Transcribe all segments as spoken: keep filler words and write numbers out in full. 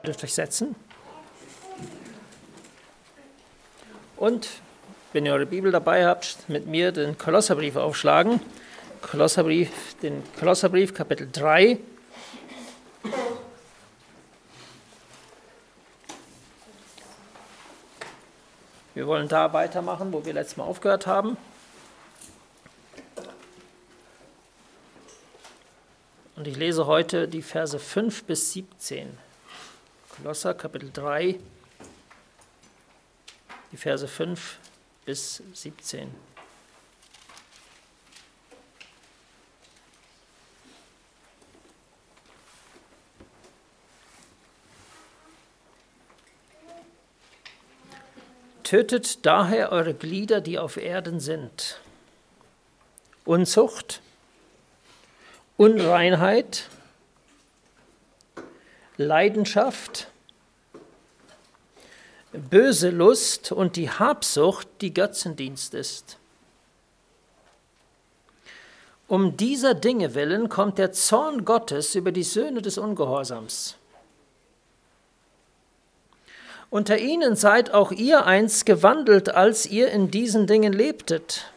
dürft euch setzen. Und, wenn ihr eure Bibel dabei habt, mit mir den Kolosserbrief aufschlagen. Kolosserbrief, den Kolosserbrief, Kapitel drei. Wir wollen da weitermachen, wo wir letztes Mal aufgehört haben. Und ich lese heute die Verse fünf bis siebzehn. Kolosser, Kapitel drei, die Verse fünf bis siebzehn. Tötet daher eure Glieder, die auf Erden sind. Unzucht, Unreinheit, Leidenschaft, böse Lust und die Habsucht, die Götzendienst ist. Um dieser Dinge willen kommt der Zorn Gottes über die Söhne des Ungehorsams. Unter ihnen seid auch ihr einst gewandelt, als ihr in diesen Dingen lebtet.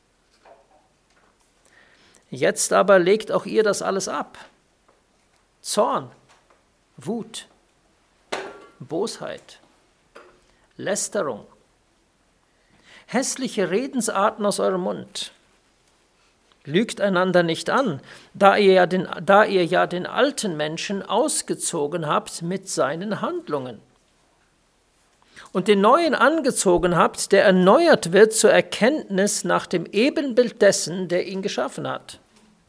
Jetzt aber legt auch ihr das alles ab. Zorn, Wut, Bosheit, Lästerung, hässliche Redensarten aus eurem Mund. Lügt einander nicht an, da ihr ja den, da ihr ja den alten Menschen ausgezogen habt mit seinen Handlungen und den neuen angezogen habt, der erneuert wird zur Erkenntnis nach dem Ebenbild dessen, der ihn geschaffen hat.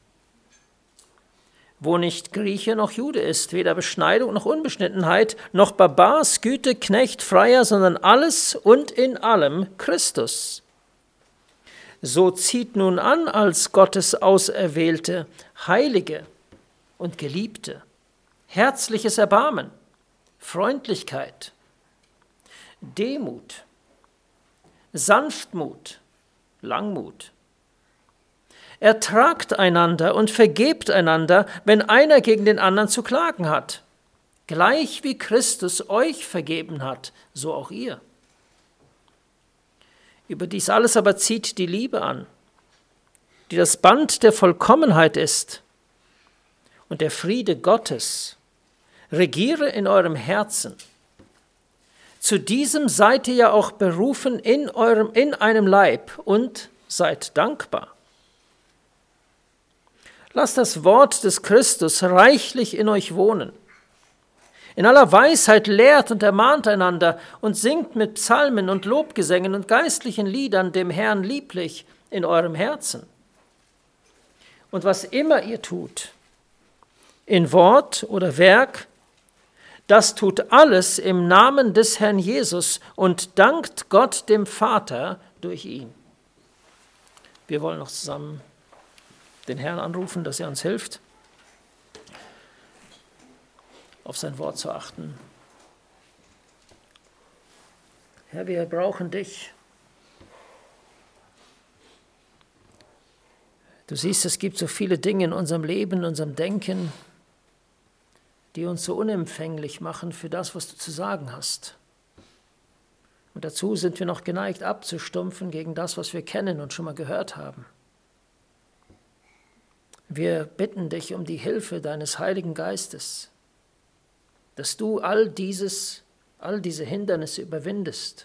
Wo nicht Grieche noch Jude ist, weder Beschneidung noch Unbeschnittenheit, noch Barbar, Sküte, Knecht, Freier, sondern alles und in allem Christus. So zieht nun an als Gottes Auserwählte, Heilige und Geliebte, herzliches Erbarmen, Freundlichkeit, Demut, Sanftmut, Langmut. Ertragt einander und vergebt einander, wenn einer gegen den anderen zu klagen hat. Gleich wie Christus euch vergeben hat, so auch ihr. Über dies alles aber zieht die Liebe an, die das Band der Vollkommenheit ist. Und der Friede Gottes regiere in eurem Herzen. Zu diesem seid ihr ja auch berufen in eurem, in einem Leib und seid dankbar. Lasst das Wort des Christus reichlich in euch wohnen. In aller Weisheit lehrt und ermahnt einander und singt mit Psalmen und Lobgesängen und geistlichen Liedern dem Herrn lieblich in eurem Herzen. Und was immer ihr tut, in Wort oder Werk, das tut alles im Namen des Herrn Jesus und dankt Gott dem Vater durch ihn. Wir wollen noch zusammen den Herrn anrufen, dass er uns hilft, auf sein Wort zu achten. Herr, wir brauchen dich. Du siehst, es gibt so viele Dinge in unserem Leben, in unserem Denken, die uns so unempfänglich machen für das, was du zu sagen hast. Und dazu sind wir noch geneigt abzustumpfen gegen das, was wir kennen und schon mal gehört haben. Wir bitten dich um die Hilfe deines Heiligen Geistes, dass du all dieses, all diese Hindernisse überwindest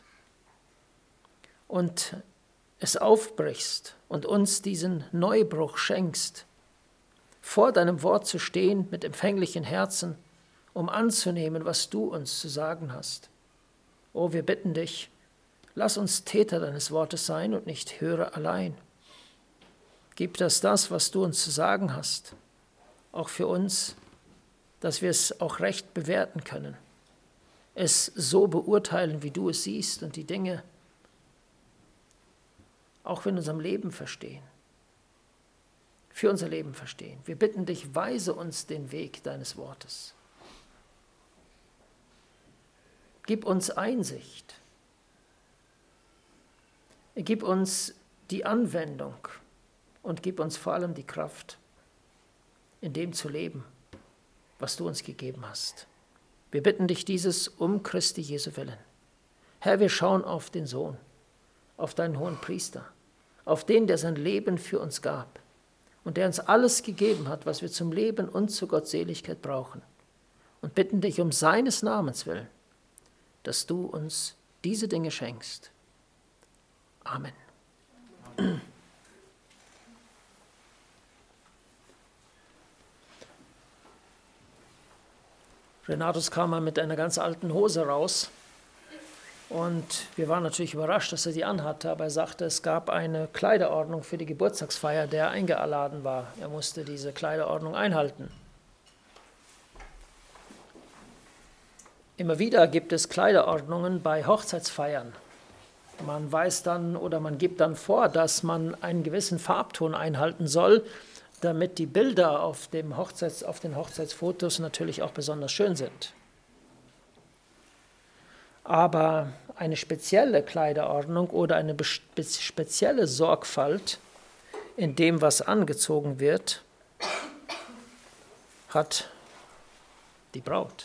und es aufbrichst und uns diesen Neubruch schenkst, vor deinem Wort zu stehen mit empfänglichen Herzen, um anzunehmen, was du uns zu sagen hast. Oh, wir bitten dich, lass uns Täter deines Wortes sein und nicht Hörer allein. Gib das das, was du uns zu sagen hast, auch für uns, dass wir es auch recht bewerten können, es so beurteilen, wie du es siehst und die Dinge auch in unserem Leben verstehen, für unser Leben verstehen. Wir bitten dich, weise uns den Weg deines Wortes. Gib uns Einsicht. Gib uns die Anwendung und gib uns vor allem die Kraft, in dem zu leben, was du uns gegeben hast. Wir bitten dich dieses um Christi Jesu willen. Herr, wir schauen auf den Sohn, auf deinen hohen Priester, auf den, der sein Leben für uns gab und der uns alles gegeben hat, was wir zum Leben und zur Gottseligkeit brauchen. Und bitten dich um seines Namens willen, dass du uns diese Dinge schenkst. Amen. Renatus kam mal mit einer ganz alten Hose raus und wir waren natürlich überrascht, dass er die anhatte, aber er sagte, es gab eine Kleiderordnung für die Geburtstagsfeier, der er eingeladen war. Er musste diese Kleiderordnung einhalten. Immer wieder gibt es Kleiderordnungen bei Hochzeitsfeiern. Man weiß dann oder man gibt dann vor, dass man einen gewissen Farbton einhalten soll, damit die Bilder auf, dem Hochzeits-, auf den Hochzeitsfotos natürlich auch besonders schön sind. Aber eine spezielle Kleiderordnung oder eine spezielle Sorgfalt in dem, was angezogen wird, hat die Braut.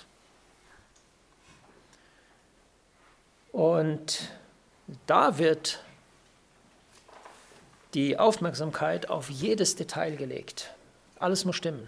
Und da wird die Aufmerksamkeit auf jedes Detail gelegt. Alles muss stimmen.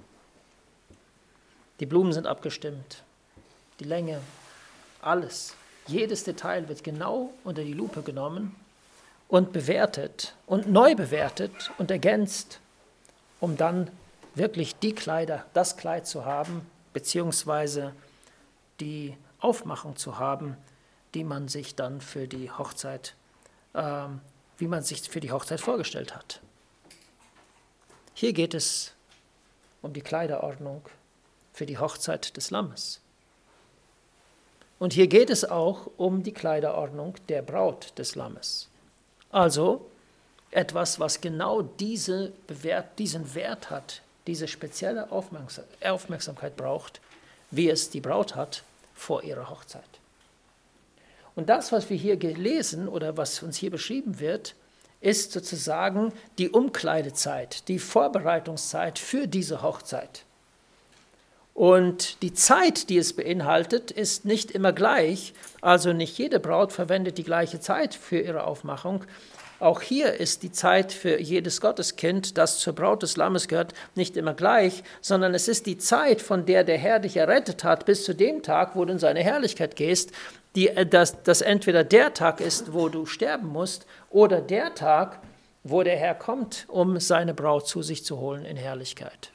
Die Blumen sind abgestimmt, die Länge, alles. Jedes Detail wird genau unter die Lupe genommen und bewertet und neu bewertet und ergänzt, um dann wirklich die Kleider, das Kleid zu haben, beziehungsweise die Aufmachung zu haben, die man sich dann für die Hochzeit, äh, wie man sich für die Hochzeit vorgestellt hat. Hier geht es um die Kleiderordnung für die Hochzeit des Lammes. Und hier geht es auch um die Kleiderordnung der Braut des Lammes. Also etwas, was genau diese Bewert, diesen Wert hat, diese spezielle Aufmerksamkeit braucht, wie es die Braut hat vor ihrer Hochzeit. Und das, was wir hier gelesen oder was uns hier beschrieben wird, ist sozusagen die Umkleidezeit, die Vorbereitungszeit für diese Hochzeit. Und die Zeit, die es beinhaltet, ist nicht immer gleich. Also nicht jede Braut verwendet die gleiche Zeit für ihre Aufmachung. Auch hier ist die Zeit für jedes Gotteskind, das zur Braut des Lammes gehört, nicht immer gleich, sondern es ist die Zeit, von der der Herr dich errettet hat, bis zu dem Tag, wo du in seine Herrlichkeit gehst, die, dass, dass entweder der Tag ist, wo du sterben musst, oder der Tag, wo der Herr kommt, um seine Braut zu sich zu holen in Herrlichkeit.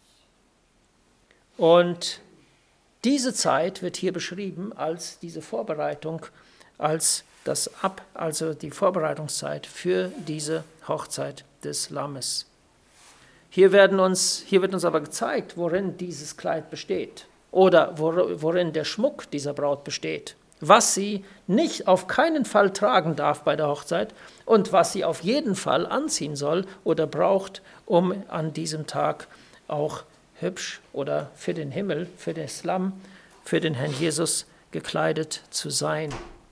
Und diese Zeit wird hier beschrieben als diese Vorbereitung, als das Ab, also die Vorbereitungszeit für diese Hochzeit des Lammes. Hier, werden uns, hier wird uns aber gezeigt, worin dieses Kleid besteht oder worin der Schmuck dieser Braut besteht, was sie nicht auf keinen Fall tragen darf bei der Hochzeit und was sie auf jeden Fall anziehen soll oder braucht, um an diesem Tag auch hübsch oder für den Himmel, für das Lamm, für den Herrn Jesus gekleidet zu sein.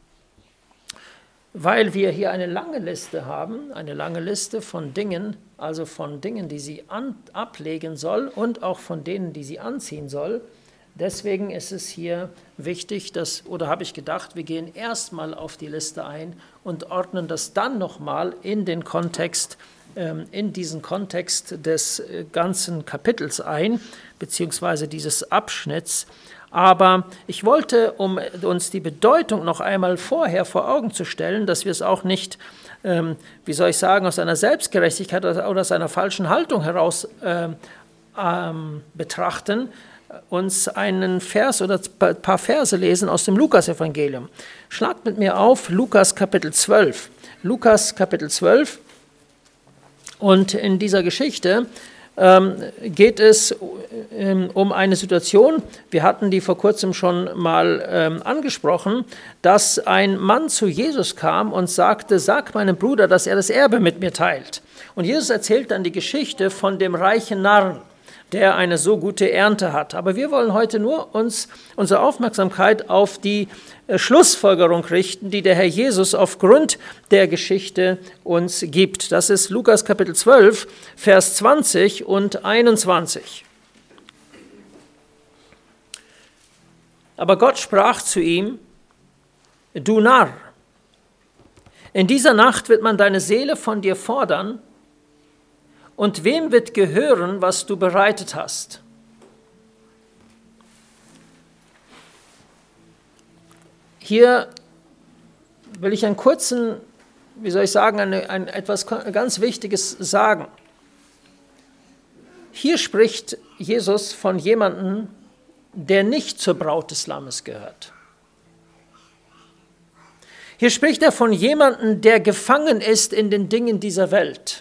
Weil wir hier eine lange Liste haben, eine lange Liste von Dingen, also von Dingen, die sie an, ablegen soll und auch von denen, die sie anziehen soll. Deswegen ist es hier wichtig, dass, oder habe ich gedacht, wir gehen erstmal auf die Liste ein und ordnen das dann nochmal in den Kontext, ähm, in diesen Kontext des ganzen Kapitels ein, beziehungsweise dieses Abschnitts. Aber ich wollte, um uns die Bedeutung noch einmal vorher vor Augen zu stellen, dass wir es auch nicht, ähm, wie soll ich sagen, aus einer Selbstgerechtigkeit oder aus einer falschen Haltung heraus ähm, ähm, betrachten, uns einen Vers oder ein paar Verse lesen aus dem Lukas-Evangelium. Schlagt mit mir auf Lukas Kapitel zwölf. Lukas Kapitel zwölf. Und in dieser Geschichte ähm, geht es ähm, um eine Situation, wir hatten die vor kurzem schon mal ähm, angesprochen, dass ein Mann zu Jesus kam und sagte, sag meinem Bruder, dass er das Erbe mit mir teilt. Und Jesus erzählt dann die Geschichte von dem reichen Narren, der eine so gute Ernte hat. Aber wir wollen heute nur uns unsere Aufmerksamkeit auf die äh, Schlussfolgerung richten, die der Herr Jesus aufgrund der Geschichte uns gibt. Das ist Lukas Kapitel zwölf, Vers zwanzig und einundzwanzig. Aber Gott sprach zu ihm: Du Narr, in dieser Nacht wird man deine Seele von dir fordern, und wem wird gehören, was du bereitet hast? Hier will ich einen kurzen, wie soll ich sagen, eine, ein, etwas ganz Wichtiges sagen. Hier spricht Jesus von jemandem, der nicht zur Braut des Lammes gehört. Hier spricht er von jemandem, der gefangen ist in den Dingen dieser Welt.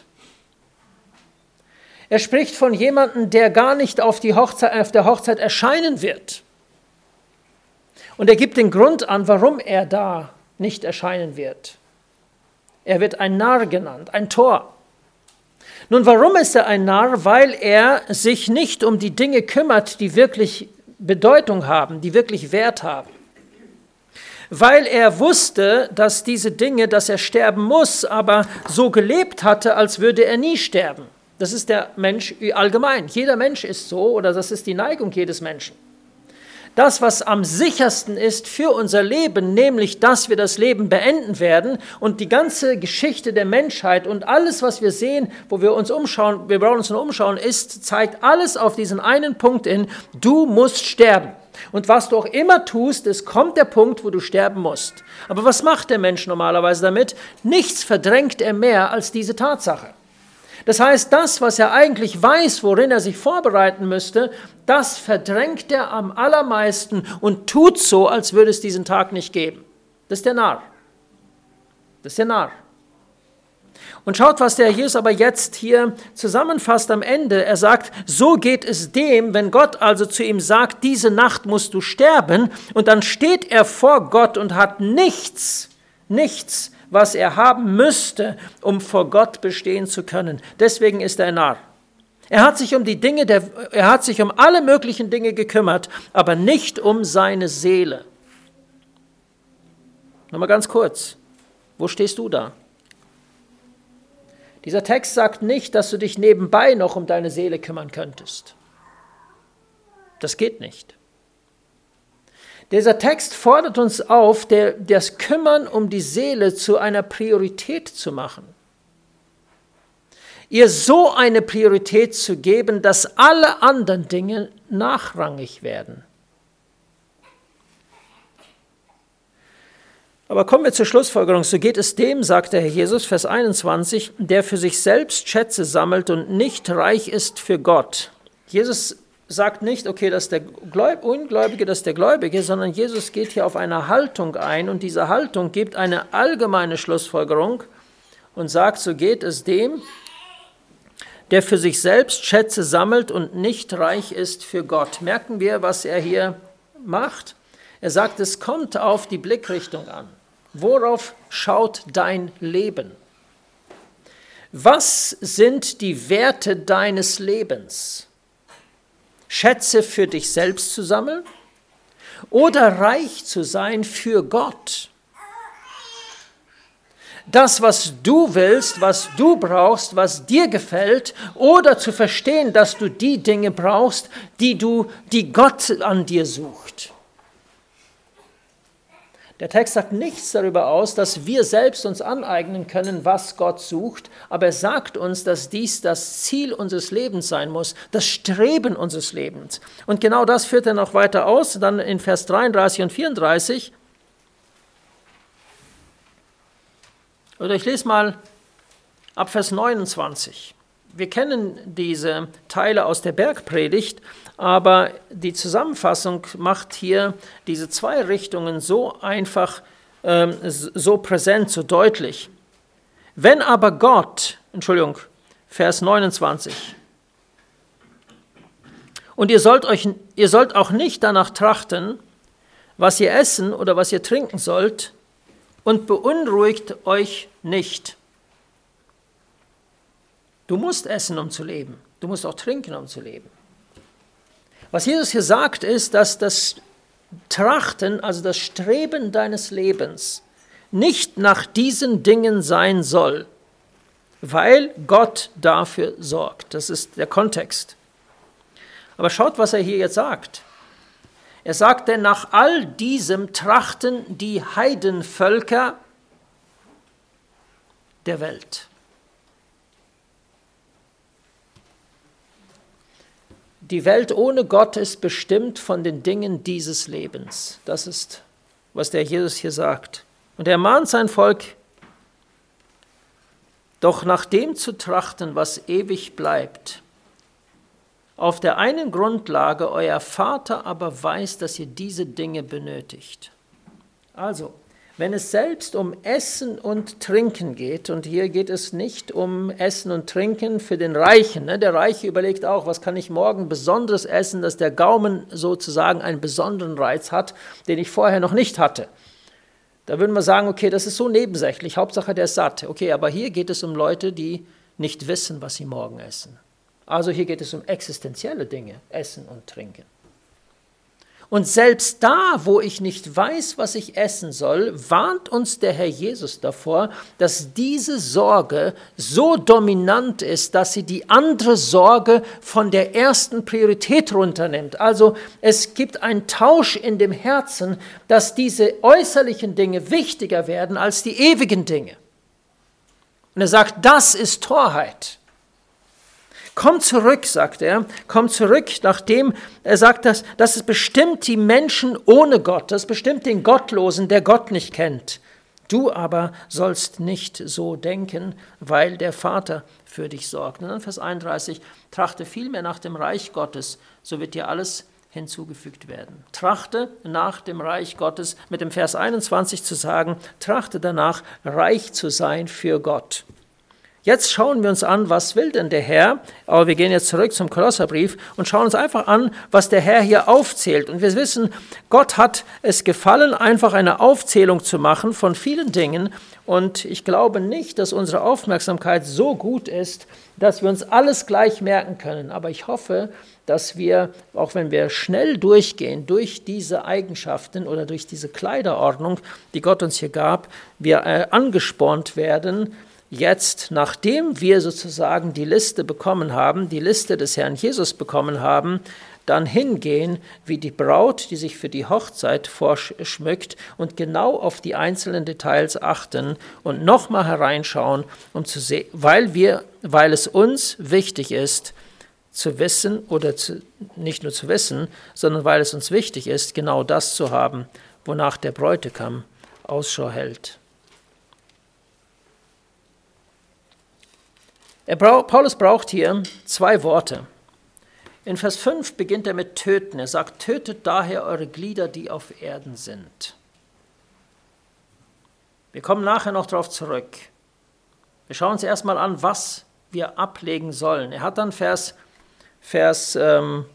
Er spricht von jemandem, der gar nicht auf, die Hochzeit, auf der Hochzeit erscheinen wird. Und er gibt den Grund an, warum er da nicht erscheinen wird. Er wird ein Narr genannt, ein Tor. Nun, warum ist er ein Narr? Weil er sich nicht um die Dinge kümmert, die wirklich Bedeutung haben, die wirklich Wert haben. Weil er wusste, dass diese Dinge, dass er sterben muss, aber so gelebt hatte, als würde er nie sterben. Das ist der Mensch allgemein. Jeder Mensch ist so, oder das ist die Neigung jedes Menschen. Das, was am sichersten ist für unser Leben, nämlich, dass wir das Leben beenden werden und die ganze Geschichte der Menschheit und alles, was wir sehen, wo wir uns umschauen, wir brauchen uns nur umschauen, ist, zeigt alles auf diesen einen Punkt hin: Du musst sterben. Und was du auch immer tust, es kommt der Punkt, wo du sterben musst. Aber was macht der Mensch normalerweise damit? Nichts verdrängt er mehr als diese Tatsache. Das heißt, das, was er eigentlich weiß, worin er sich vorbereiten müsste, das verdrängt er am allermeisten und tut so, als würde es diesen Tag nicht geben. Das ist der Narr. Das ist der Narr. Und schaut, was der Jesus aber jetzt hier zusammenfasst am Ende. Er sagt, so geht es dem, wenn Gott also zu ihm sagt, diese Nacht musst du sterben, und dann steht er vor Gott und hat nichts, nichts, was er haben müsste, um vor Gott bestehen zu können. Deswegen ist er ein Narr. Er hat sich um die Dinge, der, er hat sich um alle möglichen Dinge gekümmert, aber nicht um seine Seele. Nochmal ganz kurz, wo stehst du da? Dieser Text sagt nicht, dass du dich nebenbei noch um deine Seele kümmern könntest. Das geht nicht. Dieser Text fordert uns auf, der, das Kümmern um die Seele zu einer Priorität zu machen. Ihr so eine Priorität zu geben, dass alle anderen Dinge nachrangig werden. Aber kommen wir zur Schlussfolgerung. So geht es dem, sagt der Herr Jesus, Vers einundzwanzig, der für sich selbst Schätze sammelt und nicht reich ist für Gott. Jesus sagt nicht, okay, das ist der Ungläubige, das ist der Gläubige, sondern Jesus geht hier auf eine Haltung ein, und diese Haltung gibt eine allgemeine Schlussfolgerung und sagt, so geht es dem, der für sich selbst Schätze sammelt und nicht reich ist für Gott. Merken wir, was er hier macht? Er sagt, es kommt auf die Blickrichtung an. Worauf schaut dein Leben? Was sind die Werte deines Lebens? Schätze für dich selbst zu sammeln oder reich zu sein für Gott? Das, was du willst, was du brauchst, was dir gefällt, oder zu verstehen, dass du die Dinge brauchst, die, du, die Gott an dir sucht. Der Text sagt nichts darüber aus, dass wir selbst uns aneignen können, was Gott sucht, aber er sagt uns, dass dies das Ziel unseres Lebens sein muss, das Streben unseres Lebens. Und genau das führt er noch weiter aus, dann in Vers dreiunddreißig und vierunddreißig. Oder ich lese mal ab Vers neunundzwanzig. Wir kennen diese Teile aus der Bergpredigt, aber die Zusammenfassung macht hier diese zwei Richtungen so einfach, ähm, so präsent, so deutlich. Wenn aber Gott, Entschuldigung, Vers neunundzwanzig, und ihr sollt, euch, ihr sollt auch nicht danach trachten, was ihr essen oder was ihr trinken sollt, und beunruhigt euch nicht. Du musst essen, um zu leben. Du musst auch trinken, um zu leben. Was Jesus hier sagt, ist, dass das Trachten, also das Streben deines Lebens, nicht nach diesen Dingen sein soll, weil Gott dafür sorgt. Das ist der Kontext. Aber schaut, was er hier jetzt sagt. Er sagt, denn nach all diesem trachten die Heidenvölker der Welt. Die Welt ohne Gott ist bestimmt von den Dingen dieses Lebens. Das ist, was der Jesus hier sagt. Und er mahnt sein Volk, doch nach dem zu trachten, was ewig bleibt. Auf der einen Grundlage, euer Vater aber weiß, dass ihr diese Dinge benötigt. Also, wenn es selbst um Essen und Trinken geht, und hier geht es nicht um Essen und Trinken für den Reichen. Ne? Der Reiche überlegt auch, was kann ich morgen Besonderes essen, dass der Gaumen sozusagen einen besonderen Reiz hat, den ich vorher noch nicht hatte. Da würden wir sagen, okay, das ist so nebensächlich, Hauptsache der ist satt. Okay, aber hier geht es um Leute, die nicht wissen, was sie morgen essen. Also hier geht es um existenzielle Dinge, Essen und Trinken. Und selbst da, wo ich nicht weiß, was ich essen soll, warnt uns der Herr Jesus davor, dass diese Sorge so dominant ist, dass sie die andere Sorge von der ersten Priorität runternimmt. Also es gibt einen Tausch in dem Herzen, dass diese äußerlichen Dinge wichtiger werden als die ewigen Dinge. Und er sagt, das ist Torheit. Komm zurück, sagt er, komm zurück, nachdem er sagt, dass, dass es bestimmt die Menschen ohne Gott, das bestimmt den Gottlosen, der Gott nicht kennt. Du aber sollst nicht so denken, weil der Vater für dich sorgt. Und dann Vers einunddreißig, trachte vielmehr nach dem Reich Gottes, so wird dir alles hinzugefügt werden. Trachte nach dem Reich Gottes, mit dem Vers einundzwanzig zu sagen, trachte danach, reich zu sein für Gott. Jetzt schauen wir uns an, was will denn der Herr, aber wir gehen jetzt zurück zum Kolosserbrief und schauen uns einfach an, was der Herr hier aufzählt. Und wir wissen, Gott hat es gefallen, einfach eine Aufzählung zu machen von vielen Dingen. Und ich glaube nicht, dass unsere Aufmerksamkeit so gut ist, dass wir uns alles gleich merken können. Aber ich hoffe, dass wir, auch wenn wir schnell durchgehen, durch diese Eigenschaften oder durch diese Kleiderordnung, die Gott uns hier gab, wir äh, angespornt werden, jetzt, nachdem wir sozusagen die Liste bekommen haben, die Liste des Herrn Jesus bekommen haben, dann hingehen wie die Braut, die sich für die Hochzeit vorschmückt und genau auf die einzelnen Details achten und nochmal hereinschauen, um zu sehen, weil wir, weil es uns wichtig ist, zu wissen oder zu, nicht nur zu wissen, sondern weil es uns wichtig ist, genau das zu haben, wonach der Bräutigam Ausschau hält. Er bra- Paulus braucht hier zwei Worte. In Vers fünf beginnt er mit töten. Er sagt, tötet daher eure Glieder, die auf Erden sind. Wir kommen nachher noch darauf zurück. Wir schauen uns erstmal an, was wir ablegen sollen. Er hat dann Vers, Vers ähm,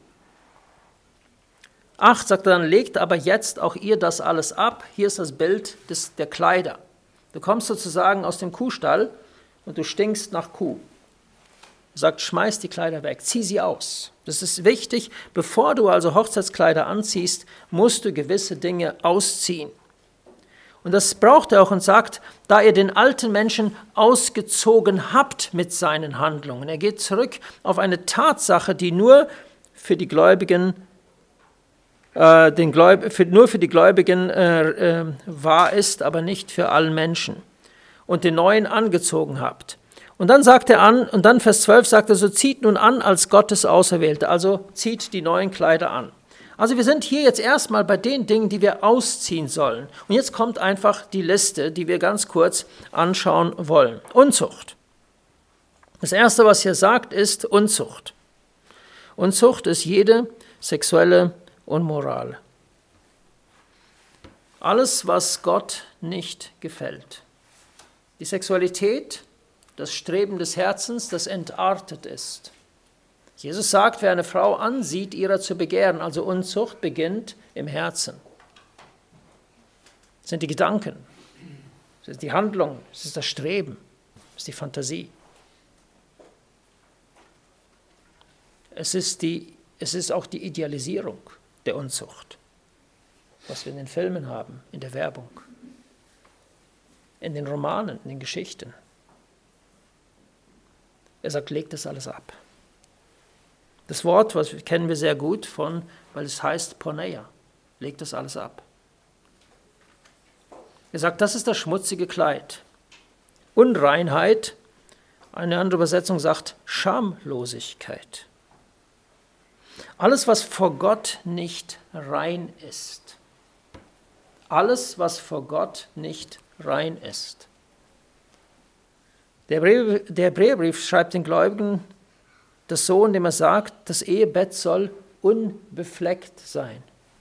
acht, sagt er dann, legt aber jetzt auch ihr das alles ab. Hier ist das Bild des, der Kleider. Du kommst sozusagen aus dem Kuhstall und du stinkst nach Kuh. Er sagt, schmeiß die Kleider weg, zieh sie aus. Das ist wichtig. Bevor du also Hochzeitskleider anziehst, musst du gewisse Dinge ausziehen. Und das braucht er auch und sagt, da ihr den alten Menschen ausgezogen habt mit seinen Handlungen. Er geht zurück auf eine Tatsache, die nur für die Gläubigen, äh, den Gläub- für, nur für die Gläubigen äh, äh, wahr ist, aber nicht für alle Menschen. Und den neuen angezogen habt. Und dann sagt er an, und dann Vers zwölf sagt er, so zieht nun an als Gottes Auserwählte, also zieht die neuen Kleider an. Also wir sind hier jetzt erstmal bei den Dingen, die wir ausziehen sollen. Und jetzt kommt einfach die Liste, die wir ganz kurz anschauen wollen. Unzucht. Das Erste, was hier sagt, ist Unzucht. Unzucht ist jede sexuelle Unmoral. Alles, was Gott nicht gefällt. Die Sexualität, das Streben des Herzens, das entartet ist. Jesus sagt, wer eine Frau ansieht, ihrer zu begehren, also Unzucht, beginnt im Herzen. Das sind die Gedanken, das ist die Handlung, das ist das Streben, das ist die Fantasie. Es ist, die, es ist auch die Idealisierung der Unzucht, was wir in den Filmen haben, in der Werbung, in den Romanen, in den Geschichten. Er sagt, legt das alles ab. Das Wort, was kennen wir sehr gut von, weil es heißt Porneia. legt das alles ab. Er sagt, das ist das schmutzige Kleid. Unreinheit, eine andere Übersetzung sagt Schamlosigkeit. Alles, was vor Gott nicht rein ist. Alles, was vor Gott nicht rein ist. Der Hebräer- der Hebräerbrief schreibt den Gläubigen das so, indem er sagt, das Ehebett soll unbefleckt sein.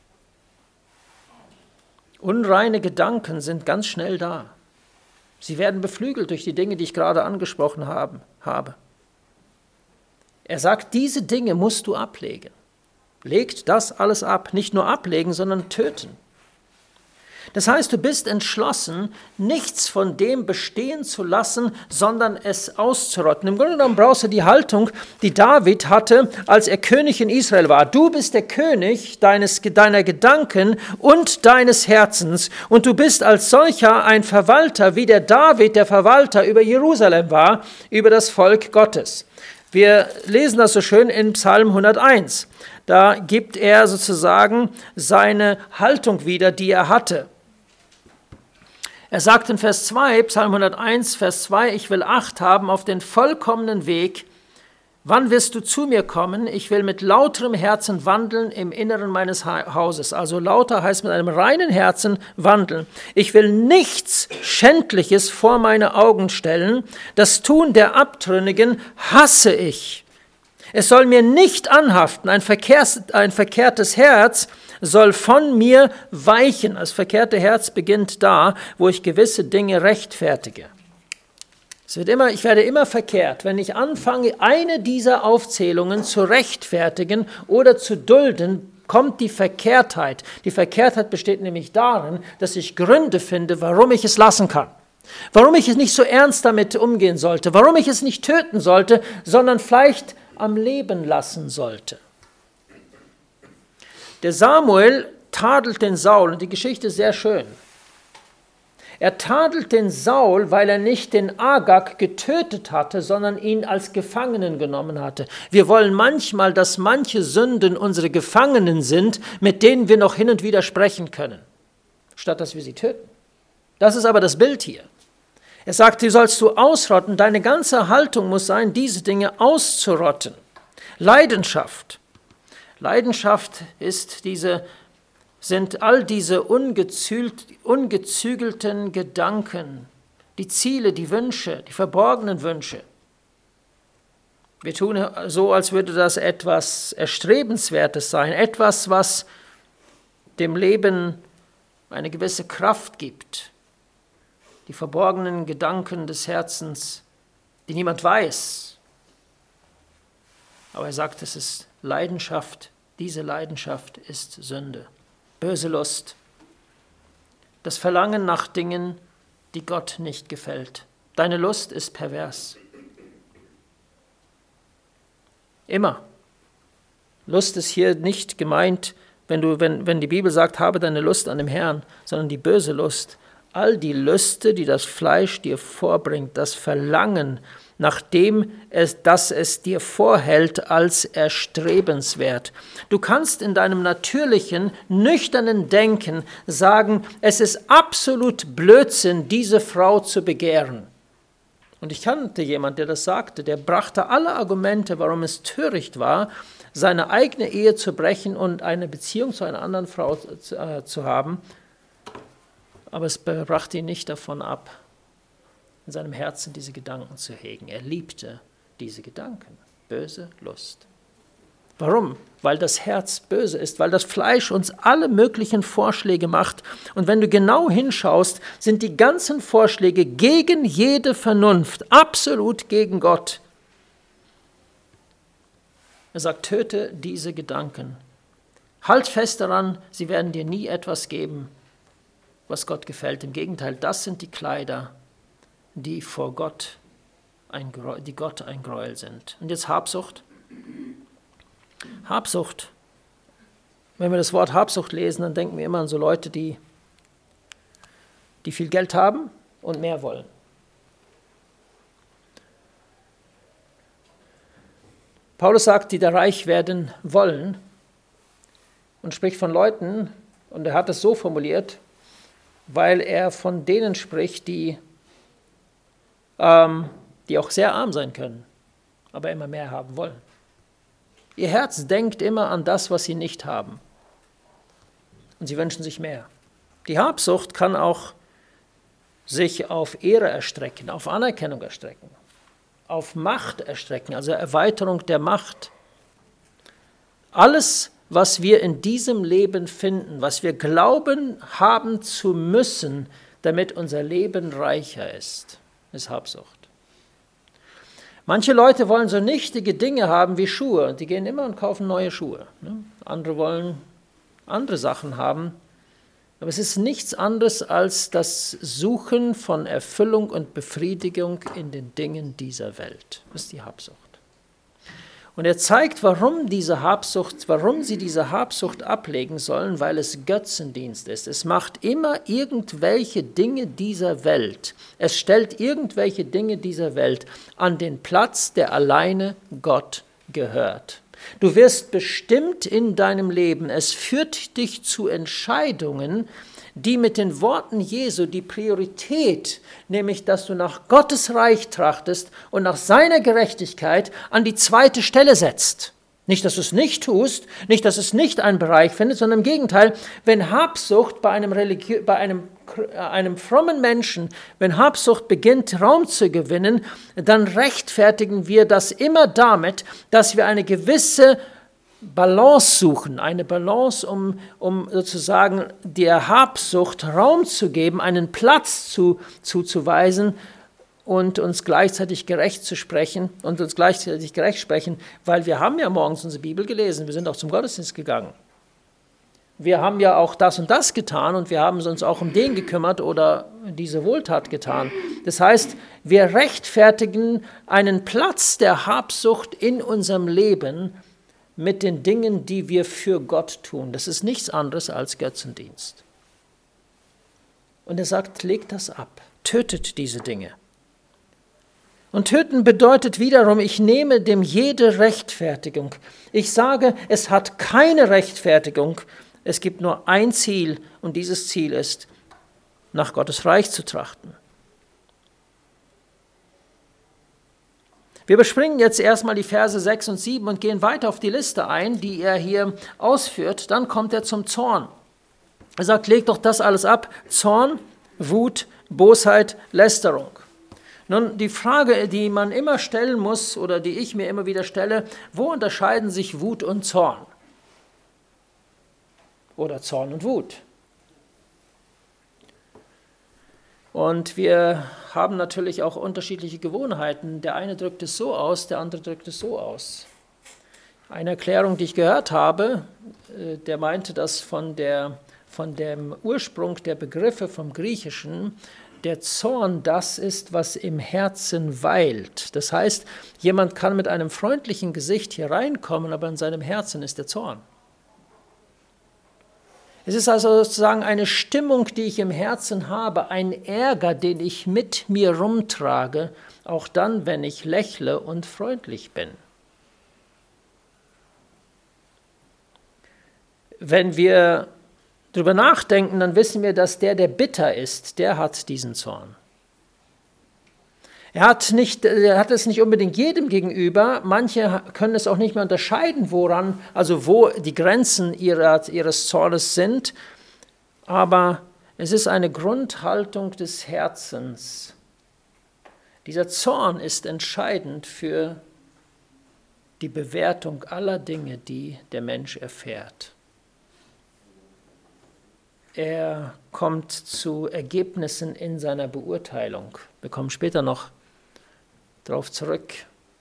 Unreine Gedanken sind ganz schnell da. Sie werden beflügelt durch die Dinge, die ich gerade angesprochen haben, habe. Er sagt, diese Dinge musst du ablegen. Legt das alles ab. Nicht nur ablegen, sondern töten. Das heißt, du bist entschlossen, nichts von dem bestehen zu lassen, sondern es auszurotten. Im Grunde genommen brauchst du die Haltung, die David hatte, als er König in Israel war. Du bist der König deines, deiner Gedanken und deines Herzens und du bist als solcher ein Verwalter, wie der David der Verwalter über Jerusalem war, über das Volk Gottes. Wir lesen das so schön in Psalm hunderteins. Da gibt er sozusagen seine Haltung wieder, die er hatte. Er sagt in Vers zwei, Psalm hunderteins, Vers zwei, ich will Acht haben auf den vollkommenen Weg. Wann wirst du zu mir kommen? Ich will mit lauterem Herzen wandeln im Inneren meines Hauses. Also lauter heißt mit einem reinen Herzen wandeln. Ich will nichts Schändliches vor meine Augen stellen. Das Tun der Abtrünnigen hasse ich. Es soll mir nicht anhaften. Ein, Verkehrs, ein verkehrtes Herz soll von mir weichen. Das verkehrte Herz beginnt da, wo ich gewisse Dinge rechtfertige. Es wird immer, ich werde immer verkehrt, wenn ich anfange, eine dieser Aufzählungen zu rechtfertigen oder zu dulden, kommt die Verkehrtheit. Die Verkehrtheit besteht nämlich darin, dass ich Gründe finde, warum ich es lassen kann. Warum ich es nicht so ernst damit umgehen sollte, warum ich es nicht töten sollte, sondern vielleicht am Leben lassen sollte. Der Samuel tadelt den Saul, und die Geschichte ist sehr schön. Er tadelt den Saul, weil er nicht den Agag getötet hatte, sondern ihn als Gefangenen genommen hatte. Wir wollen manchmal, dass manche Sünden unsere Gefangenen sind, mit denen wir noch hin und wieder sprechen können, statt dass wir sie töten. Das ist aber das Bild hier. Er sagt, die sollst du ausrotten, deine ganze Haltung muss sein, diese Dinge auszurotten. Leidenschaft. Leidenschaft ist diese, sind all diese ungezügelt, ungezügelten Gedanken, die Ziele, die Wünsche, die verborgenen Wünsche. Wir tun so, als würde das etwas Erstrebenswertes sein, etwas, was dem Leben eine gewisse Kraft gibt. Die verborgenen Gedanken des Herzens, die niemand weiß. Aber er sagt, es ist Leidenschaft. Diese Leidenschaft ist Sünde, böse Lust, das Verlangen nach Dingen, die Gott nicht gefällt. Deine Lust ist pervers. Immer. Lust ist hier nicht gemeint, wenn, du, wenn, wenn die Bibel sagt, habe deine Lust an dem Herrn, sondern die böse Lust. All die Lüste, die das Fleisch dir vorbringt, das Verlangen, nachdem es, dass es dir vorhält als erstrebenswert. Du kannst in deinem natürlichen, nüchternen Denken sagen, es ist absolut Blödsinn, diese Frau zu begehren. Und ich kannte jemanden, der das sagte, der brachte alle Argumente, warum es töricht war, seine eigene Ehe zu brechen und eine Beziehung zu einer anderen Frau zu, äh, zu haben. Aber es brachte ihn nicht davon ab, in seinem Herzen diese Gedanken zu hegen. Er liebte diese Gedanken. Böse Lust. Warum? Weil das Herz böse ist, weil das Fleisch uns alle möglichen Vorschläge macht. Und wenn du genau hinschaust, sind die ganzen Vorschläge gegen jede Vernunft, absolut gegen Gott. Er sagt, töte diese Gedanken. Halt fest daran, sie werden dir nie etwas geben, was Gott gefällt. Im Gegenteil, das sind die Kleider, die vor Gott ein Gräuel, die Gott ein Gräuel sind. Und jetzt Habsucht. Habsucht. Wenn wir das Wort Habsucht lesen, dann denken wir immer an so Leute, die, die viel Geld haben und mehr wollen. Paulus sagt, die da reich werden wollen und spricht von Leuten, Und er hat es so formuliert, weil er von denen spricht, die, ähm, die auch sehr arm sein können, aber immer mehr haben wollen. Ihr Herz denkt immer an das, was sie nicht haben. Und sie wünschen sich mehr. Die Habsucht kann auch sich auf Ehre erstrecken, auf Anerkennung erstrecken, auf Macht erstrecken, also Erweiterung der Macht. Alles, was wir in diesem Leben finden, was wir glauben haben zu müssen, damit unser Leben reicher ist, ist Habsucht. Manche Leute wollen so nichtige Dinge haben wie Schuhe. Die gehen immer und kaufen neue Schuhe. Andere wollen andere Sachen haben. Aber es ist nichts anderes als das Suchen von Erfüllung und Befriedigung in den Dingen dieser Welt. Das ist die Habsucht. Und er zeigt, warum diese Habsucht, warum sie diese Habsucht ablegen sollen, weil es Götzendienst ist. Es macht immer irgendwelche Dinge dieser Welt. Es stellt irgendwelche Dinge dieser Welt an den Platz, der alleine Gott gehört. Du wirst bestimmt in deinem Leben, es führt dich zu Entscheidungen, die mit den Worten Jesu die Priorität, nämlich dass du nach Gottes Reich trachtest und nach seiner Gerechtigkeit an die zweite Stelle setzt. Nicht, dass du es nicht tust, nicht, dass es nicht einen Bereich findet, sondern im Gegenteil, wenn Habsucht bei einem, Religi- bei einem, einem frommen Menschen, wenn Habsucht beginnt, Raum zu gewinnen, dann rechtfertigen wir das immer damit, dass wir eine gewisse Balance suchen, eine Balance, um, um sozusagen der Habsucht Raum zu geben, einen Platz zu, zuzuweisen und uns gleichzeitig gerecht zu sprechen und uns gleichzeitig gerecht sprechen, weil wir haben ja morgens unsere Bibel gelesen, wir sind auch zum Gottesdienst gegangen. Wir haben ja auch das und das getan und wir haben uns auch um den gekümmert oder diese Wohltat getan. Das heißt, wir rechtfertigen einen Platz der Habsucht in unserem Leben mit den Dingen, die wir für Gott tun. Das ist nichts anderes als Götzendienst. Und er sagt, legt das ab, tötet diese Dinge. Und töten bedeutet wiederum, ich nehme dem jede Rechtfertigung. Ich sage, es hat keine Rechtfertigung. Es gibt nur ein Ziel und dieses Ziel ist, nach Gottes Reich zu trachten. Wir überspringen jetzt erstmal die Verse sechs und sieben und gehen weiter auf die Liste ein, die er hier ausführt. Dann kommt er zum Zorn. Er sagt, legt doch das alles ab. Zorn, Wut, Bosheit, Lästerung. Nun, die Frage, die man immer stellen muss oder die ich mir immer wieder stelle, wo unterscheiden sich Wut und Zorn? Oder Zorn und Wut? Und wir haben natürlich auch unterschiedliche Gewohnheiten. Der eine drückt es so aus, der andere drückt es so aus. Eine Erklärung, die ich gehört habe, der meinte, dass von, der, von dem Ursprung der Begriffe vom Griechischen der Zorn das ist, was im Herzen weilt. Das heißt, jemand kann mit einem freundlichen Gesicht hier reinkommen, aber in seinem Herzen ist der Zorn. Es ist also sozusagen eine Stimmung, die ich im Herzen habe, ein Ärger, den ich mit mir rumtrage, auch dann, wenn ich lächle und freundlich bin. Wenn wir darüber nachdenken, dann wissen wir, dass der, der bitter ist, der hat diesen Zorn. Er hat, nicht, er hat es nicht unbedingt jedem gegenüber. Manche können es auch nicht mehr unterscheiden, woran, also wo die Grenzen ihrer, ihres Zornes sind. Aber es ist eine Grundhaltung des Herzens. Dieser Zorn ist entscheidend für die Bewertung aller Dinge, die der Mensch erfährt. Er kommt zu Ergebnissen in seiner Beurteilung. Wir kommen später noch darauf zurück.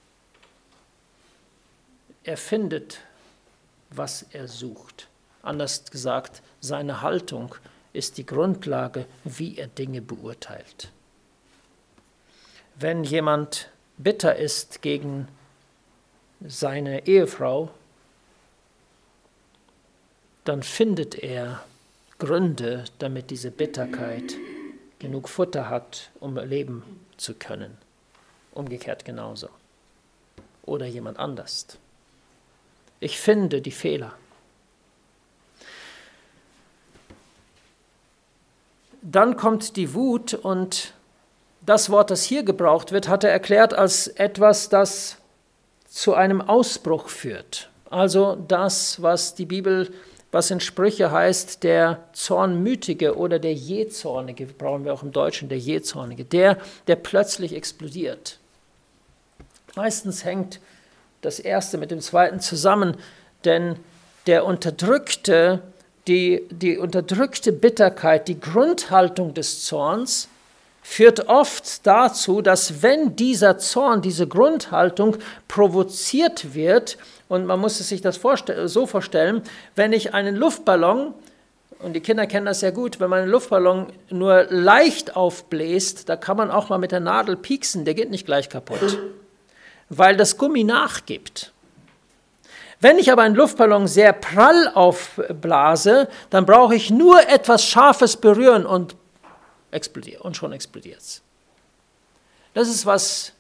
Er findet, was er sucht. Anders gesagt, seine Haltung ist die Grundlage, wie er Dinge beurteilt. Wenn jemand bitter ist gegen seine Ehefrau, dann findet er Gründe, damit diese Bitterkeit genug Futter hat, um leben zu können. Umgekehrt genauso. Oder jemand anders. Ich finde die Fehler. dann kommt die Wut und das Wort, das hier gebraucht wird, hat er erklärt als etwas, das zu einem Ausbruch führt. Also das, was die Bibel, was in Sprüche heißt, der Zornmütige oder der Jähzornige, brauchen wir auch im Deutschen, der Jähzornige, der, der plötzlich explodiert. Meistens hängt das Erste mit dem Zweiten zusammen, denn der unterdrückte, die, die unterdrückte Bitterkeit, die Grundhaltung des Zorns, führt oft dazu, dass wenn dieser Zorn, diese Grundhaltung provoziert wird, und man muss es sich das vorstell- so vorstellen, wenn ich einen Luftballon, und die Kinder kennen das sehr gut, wenn man einen Luftballon nur leicht aufbläst, da kann man auch mal mit der Nadel pieksen, der geht nicht gleich kaputt, weil das Gummi nachgibt. Wenn ich aber einen Luftballon sehr prall aufblase, dann brauche ich nur etwas Scharfes berühren und explodiert und schon explodiert es. Das ist was,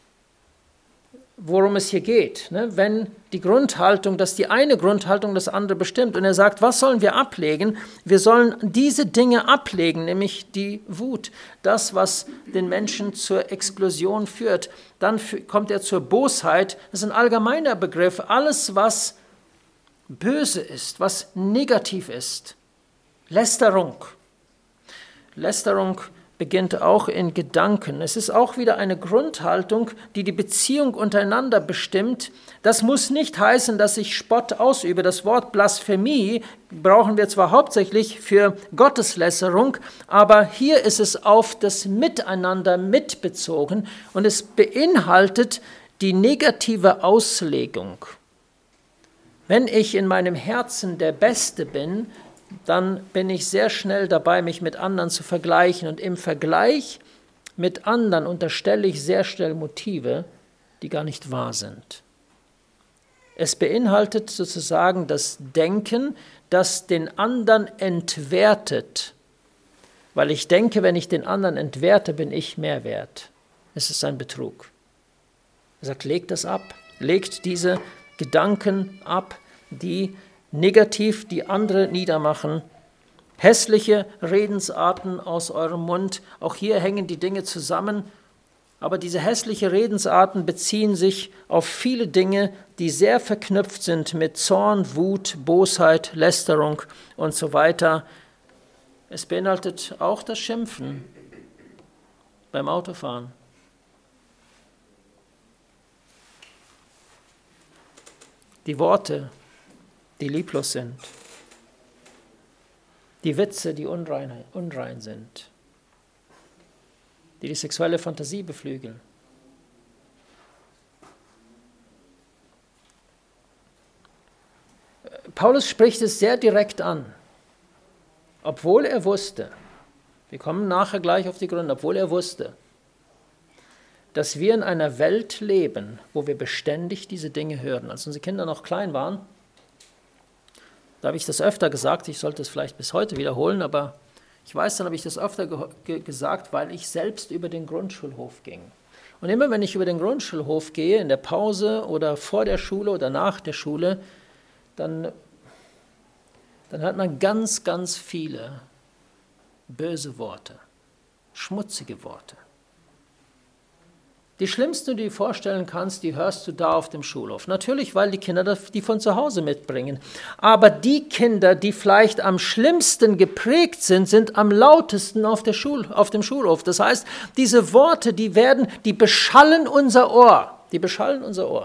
worum es hier geht. Ne? Wenn die Grundhaltung, dass die eine Grundhaltung das andere bestimmt. Und er sagt, was sollen wir ablegen? Wir sollen diese Dinge ablegen, nämlich die Wut, das, was den Menschen zur Explosion führt. Dann kommt er zur Bosheit. Das ist ein allgemeiner Begriff. Alles, was böse ist, was negativ ist. Lästerung. Lästerung beginnt auch in Gedanken. Es ist auch wieder eine Grundhaltung, die die Beziehung untereinander bestimmt. Das muss nicht heißen, dass ich Spott ausübe. Das Wort Blasphemie brauchen wir zwar hauptsächlich für Gotteslästerung, aber hier ist es auf das Miteinander mitbezogen und es beinhaltet die negative Auslegung. Wenn ich in meinem Herzen der Beste bin, dann bin ich sehr schnell dabei, mich mit anderen zu vergleichen. Und im Vergleich mit anderen unterstelle ich sehr schnell Motive, die gar nicht wahr sind. Es beinhaltet sozusagen das Denken, das den anderen entwertet. Weil ich denke, wenn ich den anderen entwerte, bin ich mehr wert. Es ist ein Betrug. Er sagt, legt das ab. Legt diese Gedanken ab, die negativ die andere niedermachen. Hässliche Redensarten aus eurem Mund. Auch hier hängen die Dinge zusammen. Aber diese hässlichen Redensarten beziehen sich auf viele Dinge, die sehr verknüpft sind mit Zorn, Wut, Bosheit, Lästerung und so weiter. Es beinhaltet auch das Schimpfen beim Autofahren. Die Worte, die lieblos sind. Die Witze, die unrein, unrein sind. Die die sexuelle Fantasie beflügeln. Paulus spricht es sehr direkt an, obwohl er wusste, wir kommen nachher gleich auf die Gründe, obwohl er wusste, dass wir in einer Welt leben, wo wir beständig diese Dinge hören. Als unsere Kinder noch klein waren, da habe ich das öfter gesagt, ich sollte es vielleicht bis heute wiederholen, aber ich weiß, dann habe ich das öfter ge- ge- gesagt, weil ich selbst über den Grundschulhof ging. Und immer wenn ich über den Grundschulhof gehe, in der Pause oder vor der Schule oder nach der Schule, dann, dann hört man ganz, ganz viele böse Worte, schmutzige Worte. Die schlimmsten, die du dir vorstellen kannst, die hörst du da auf dem Schulhof. Natürlich, weil die Kinder das, die von zu Hause mitbringen. Aber die Kinder, die vielleicht am schlimmsten geprägt sind, sind am lautesten auf, der Schul, auf dem Schulhof. Das heißt, diese Worte, die werden, die beschallen unser Ohr. Die beschallen unser Ohr.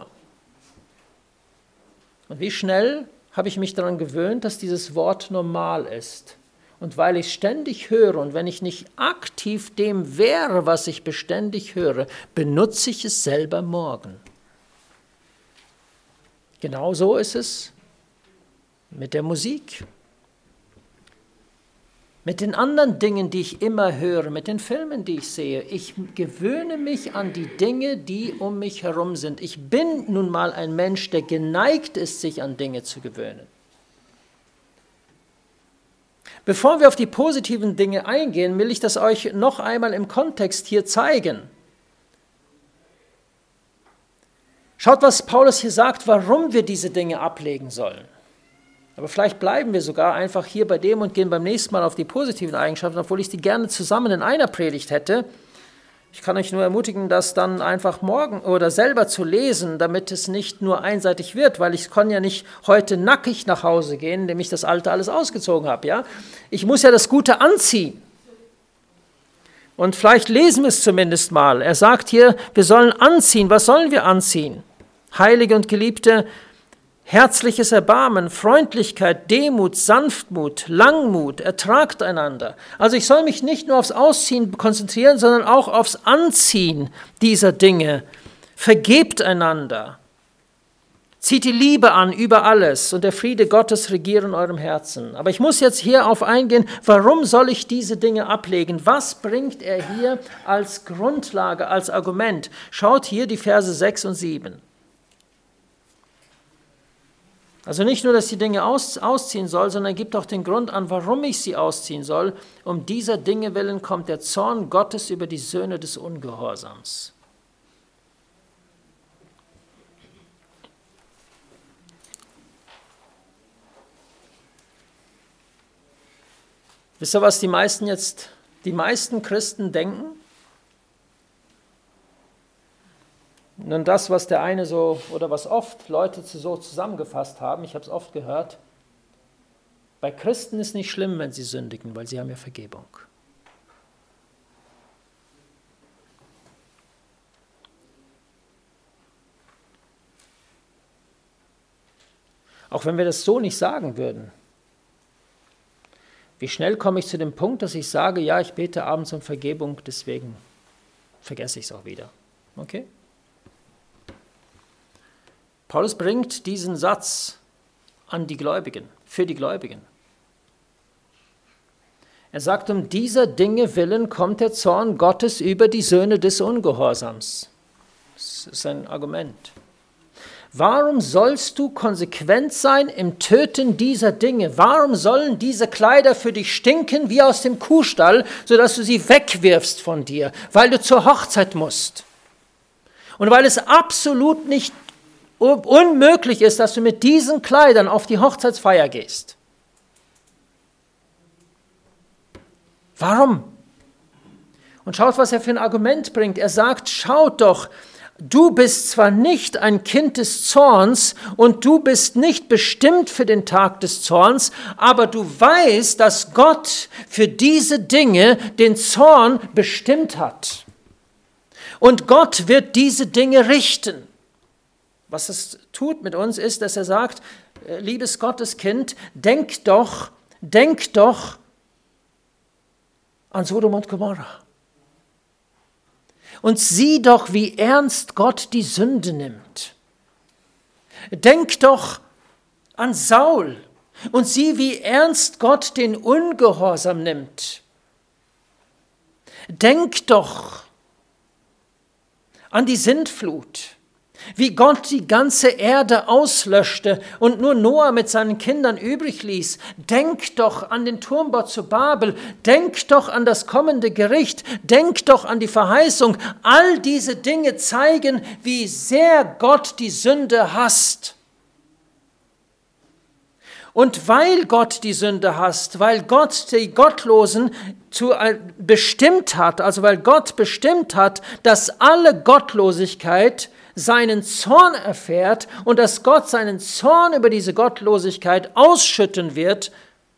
Und wie schnell habe ich mich daran gewöhnt, dass dieses Wort normal ist. Und weil ich ständig höre und wenn ich nicht aktiv dem wäre, was ich beständig höre, benutze ich es selber morgen. Genauso ist es mit der Musik, mit den anderen Dingen, die ich immer höre, mit den Filmen, die ich sehe. Ich gewöhne mich an die Dinge, die um mich herum sind. Ich bin nun mal ein Mensch, der geneigt ist, sich an Dinge zu gewöhnen. Bevor wir auf die positiven Dinge eingehen, will ich das euch noch einmal im Kontext hier zeigen. Schaut, was Paulus hier sagt, warum wir diese Dinge ablegen sollen. Aber vielleicht bleiben wir sogar einfach hier bei dem und gehen beim nächsten Mal auf die positiven Eigenschaften, obwohl ich die gerne zusammen in einer Predigt hätte. Ich kann euch nur ermutigen, das dann einfach morgen oder selber zu lesen, damit es nicht nur einseitig wird, weil ich kann ja nicht heute nackig nach Hause gehen, indem ich das Alte alles ausgezogen habe. Ja? Ich muss ja das Gute anziehen. Und vielleicht lesen wir es zumindest mal. Er sagt hier, wir sollen anziehen. Was sollen wir anziehen? Heilige und Geliebte, herzliches Erbarmen, Freundlichkeit, Demut, Sanftmut, Langmut, ertragt einander. Also ich soll mich nicht nur aufs Ausziehen konzentrieren, sondern auch aufs Anziehen dieser Dinge. Vergebt einander. Zieht die Liebe an über alles und der Friede Gottes regiere in eurem Herzen. Aber ich muss jetzt hier auf eingehen, warum soll ich diese Dinge ablegen? Was bringt er hier als Grundlage, als Argument? Schaut hier die Verse sechs und sieben. Also nicht nur, dass ich die Dinge aus, ausziehen soll, sondern er gibt auch den Grund an, warum ich sie ausziehen soll. Um dieser Dinge willen kommt der Zorn Gottes über die Söhne des Ungehorsams. Wisst ihr, was die meisten jetzt, die meisten Christen denken? Nun das, was der eine so, oder was oft Leute so zusammengefasst haben, ich habe es oft gehört, bei Christen ist nicht schlimm, wenn sie sündigen, weil sie haben ja Vergebung. Auch wenn wir das so nicht sagen würden. Wie schnell komme ich zu dem Punkt, dass ich sage, ja, ich bete abends um Vergebung, deswegen vergesse ich es auch wieder. Okay? Paulus bringt diesen Satz an die Gläubigen, für die Gläubigen. Er sagt, um dieser Dinge willen kommt der Zorn Gottes über die Söhne des Ungehorsams. Das ist ein Argument. Warum sollst du konsequent sein im Töten dieser Dinge? Warum sollen diese Kleider für dich stinken wie aus dem Kuhstall, sodass du sie wegwirfst von dir, weil du zur Hochzeit musst? Und weil es absolut nicht unmöglich ist, dass du mit diesen Kleidern auf die Hochzeitsfeier gehst. Warum? Und schaut, was er für ein Argument bringt. Er sagt, schaut doch, du bist zwar nicht ein Kind des Zorns und du bist nicht bestimmt für den Tag des Zorns, aber du weißt, dass Gott für diese Dinge den Zorn bestimmt hat. Und Gott wird diese Dinge richten. Was es tut mit uns ist, dass er sagt, liebes Gotteskind, denk doch, denk doch an Sodom und Gomorra. Und sieh doch, wie ernst Gott die Sünde nimmt. Denk doch an Saul und sieh, wie ernst Gott den Ungehorsam nimmt. Denk doch an die Sintflut, wie Gott die ganze Erde auslöschte und nur Noah mit seinen Kindern übrig ließ. Denk doch an den Turmbau zu Babel. Denk doch an das kommende Gericht. Denk doch an die Verheißung. All diese Dinge zeigen, wie sehr Gott die Sünde hasst. Und weil Gott die Sünde hasst, weil Gott die Gottlosen zu, äh, bestimmt hat, also weil Gott bestimmt hat, dass alle Gottlosigkeit seinen Zorn erfährt und dass Gott seinen Zorn über diese Gottlosigkeit ausschütten wird,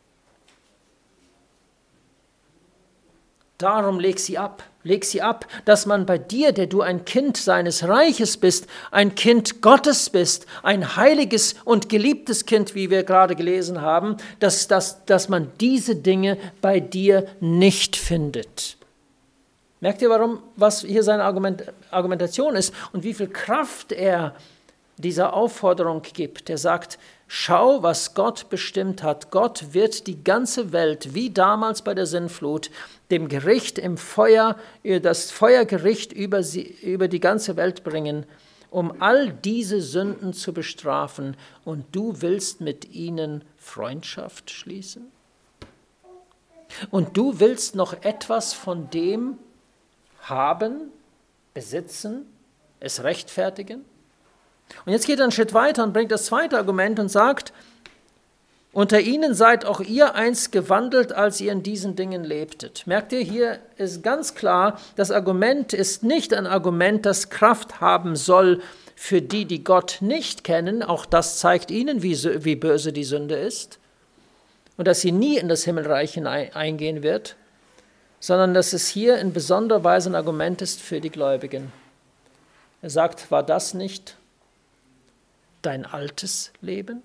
darum leg sie ab, leg sie ab, dass man bei dir, der du ein Kind seines Reiches bist, ein Kind Gottes bist, ein heiliges und geliebtes Kind, wie wir gerade gelesen haben, dass, dass, dass man diese Dinge bei dir nicht findet. Merkt ihr, warum, was hier seine Argument, Argumentation ist und wie viel Kraft er dieser Aufforderung gibt? Er sagt, schau, was Gott bestimmt hat. Gott wird die ganze Welt, wie damals bei der Sintflut, dem Gericht im Feuer, das Feuergericht über, sie, über die ganze Welt bringen, um all diese Sünden zu bestrafen. Und du willst mit ihnen Freundschaft schließen? Und du willst noch etwas von dem haben, besitzen, es rechtfertigen? Und jetzt geht er einen Schritt weiter und bringt das zweite Argument und sagt, Unter ihnen seid auch ihr einst gewandelt, als ihr in diesen Dingen lebtet. Merkt ihr, hier ist ganz klar, das Argument ist nicht ein Argument, das Kraft haben soll für die, die Gott nicht kennen. Auch das zeigt ihnen, wie, wie böse die Sünde ist und dass sie nie in das Himmelreich eingehen wird, sondern dass es hier in besonderer Weise ein Argument ist für die Gläubigen. Er sagt, war das nicht dein altes Leben?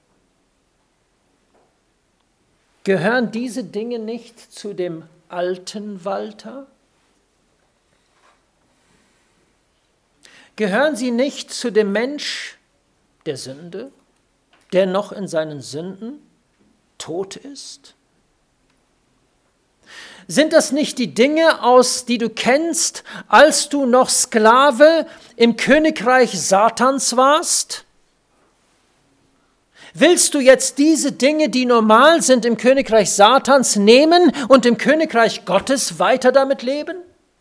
Gehören diese Dinge nicht zu dem alten Walter? Gehören sie nicht zu dem Mensch der Sünde, der noch in seinen Sünden tot ist? Sind das nicht die Dinge, aus die du kennst, als du noch Sklave im Königreich Satans warst? Willst du jetzt diese Dinge, die normal sind im Königreich Satans, nehmen und im Königreich Gottes weiter damit leben?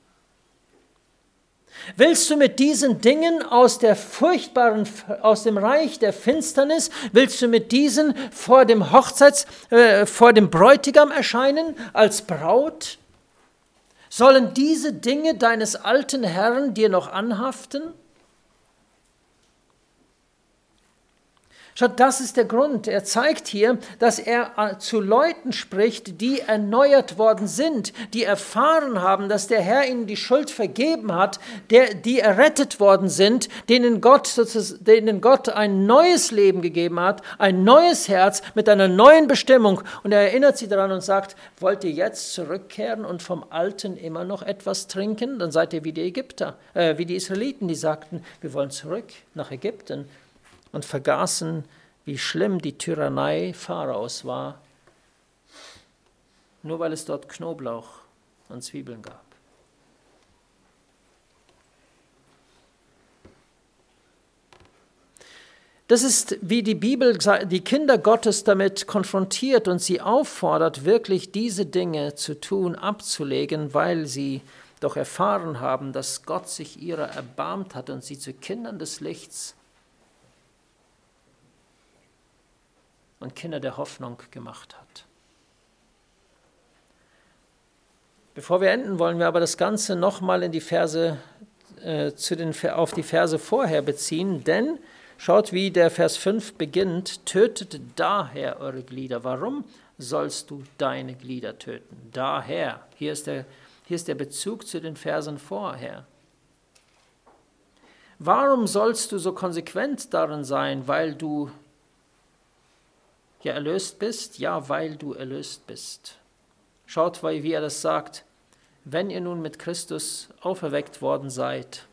Willst du mit diesen Dingen aus der furchtbaren, aus dem Reich der Finsternis, willst du mit diesen vor dem Hochzeits, äh, vor dem Bräutigam erscheinen als Braut? Sollen diese Dinge deines alten Herrn dir noch anhaften? Schaut, das ist der Grund. Er zeigt hier, dass er zu Leuten spricht, die erneuert worden sind, die erfahren haben, dass der Herr ihnen die Schuld vergeben hat, der, die errettet worden sind, denen Gott, denen Gott ein neues Leben gegeben hat, ein neues Herz mit einer neuen Bestimmung. Und er erinnert sie daran und sagt, wollt ihr jetzt zurückkehren und vom Alten immer noch etwas trinken? Dann seid ihr wie die Ägypter, äh, wie die Israeliten, die sagten, wir wollen zurück nach Ägypten. Und vergaßen, wie schlimm die Tyrannei Pharaos war, nur weil es dort Knoblauch und Zwiebeln gab. Das ist, wie die Bibel die Kinder Gottes damit konfrontiert und sie auffordert, wirklich diese Dinge zu tun, abzulegen, weil sie doch erfahren haben, dass Gott sich ihrer erbarmt hat und sie zu Kindern des Lichts und Kinder der Hoffnung gemacht hat. Bevor wir enden, wollen wir aber das Ganze nochmal in die Verse, äh, zu den, auf die Verse vorher beziehen, denn schaut, wie der Vers fünf beginnt, tötet daher eure Glieder. Warum sollst du deine Glieder töten? Daher, hier ist der, hier ist der Bezug zu den Versen vorher. Warum sollst du so konsequent darin sein, weil du ja erlöst bist? Ja, weil du erlöst bist. Schaut, wie er das sagt. Wenn ihr nun mit Christus auferweckt worden seid.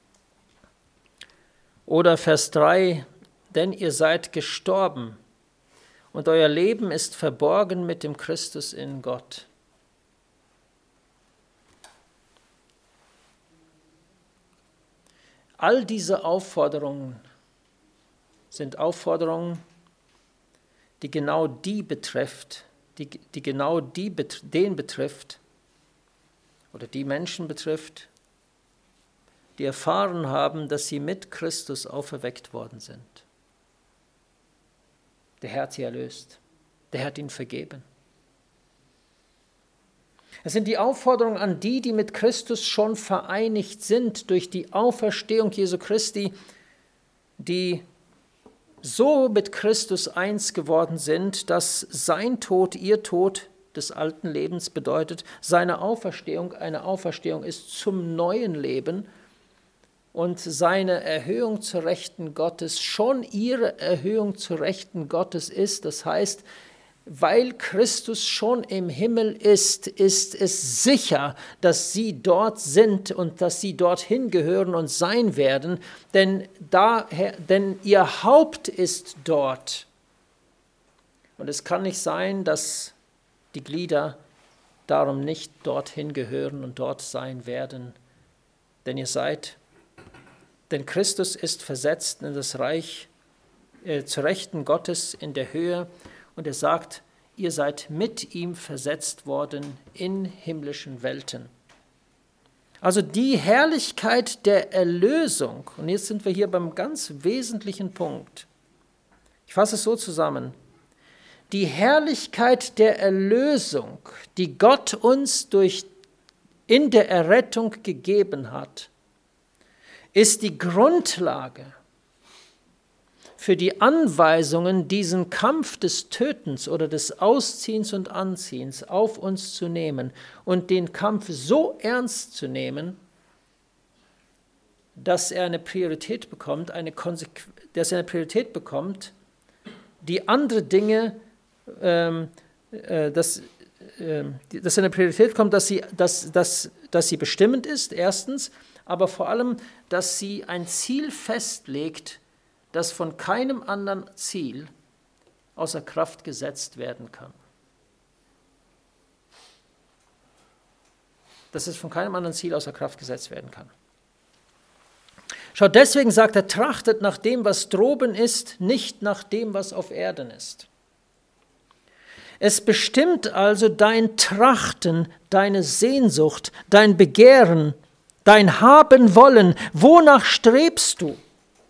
Oder Vers drei, denn ihr seid gestorben und euer Leben ist verborgen mit dem Christus in Gott. All diese Aufforderungen sind Aufforderungen, die genau die betrifft, die, die genau die, den betrifft oder die Menschen betrifft, die erfahren haben, dass sie mit Christus auferweckt worden sind. Der Herr hat sie erlöst, der hat ihnen vergeben. Es sind die Aufforderungen an die, die mit Christus schon vereinigt sind durch die Auferstehung Jesu Christi, die so mit Christus eins geworden sind, dass sein Tod, ihr Tod des alten Lebens bedeutet, seine Auferstehung eine Auferstehung ist zum neuen Leben und seine Erhöhung zur Rechten Gottes schon ihre Erhöhung zur Rechten Gottes ist. Das heißt, weil Christus schon im Himmel ist, ist es sicher, dass sie dort sind und dass sie dorthin gehören und sein werden, denn, daher, denn ihr Haupt ist dort. Und es kann nicht sein, dass die Glieder darum nicht dorthin gehören und dort sein werden, denn ihr seid, denn Christus ist versetzt in das Reich äh, zur Rechten Gottes in der Höhe. Und er sagt, ihr seid mit ihm versetzt worden in himmlischen Welten. Also die Herrlichkeit der Erlösung, und jetzt sind wir hier beim ganz wesentlichen Punkt. Ich fasse es so zusammen. Die Herrlichkeit der Erlösung, die Gott uns durch, in der Errettung gegeben hat, ist die Grundlage für die Anweisungen, diesen Kampf des Tötens oder des Ausziehens und Anziehens auf uns zu nehmen und den Kampf so ernst zu nehmen, dass er eine Priorität bekommt, eine Konsequ- dass er eine Priorität bekommt, die andere Dinge, ähm, äh, dass, äh, dass er eine Priorität bekommt, dass sie, dass, dass, dass sie bestimmend ist, erstens, aber vor allem, dass sie ein Ziel festlegt, das von keinem anderen Ziel außer Kraft gesetzt werden kann. Dass es von keinem anderen Ziel außer Kraft gesetzt werden kann. Schaut, deswegen sagt er, trachtet nach dem, was droben ist, nicht nach dem, was auf Erden ist. Es bestimmt also dein Trachten, deine Sehnsucht, dein Begehren, dein Haben wollen. Wonach strebst du?